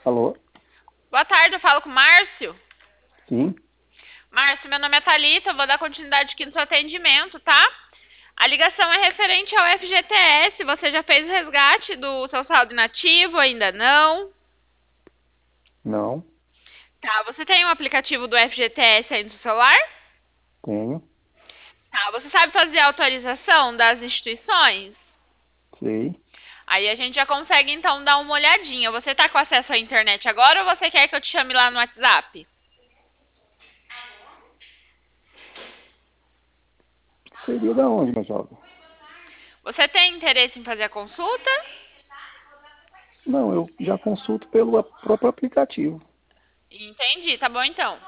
Alô? Boa tarde, eu falo com o Márcio. Sim, Márcio, meu nome é Thalita, eu vou dar continuidade aqui no seu atendimento, tá? A ligação é referente ao FGTS. Você já fez o resgate do seu saldo inativo? Ainda não? não, Tá, você tem um aplicativo do FGTS aí no seu celular? tenho, Tá, você sabe fazer a atualização das instituições? sei. Aí a gente já consegue então dar uma olhadinha. Você tá com acesso à internet agora ou você quer que eu te chame lá no WhatsApp? Seria da onde, meu jovem? Você tem interesse em fazer a consulta? Não, eu já consulto pelo próprio aplicativo. Entendi, tá bom então.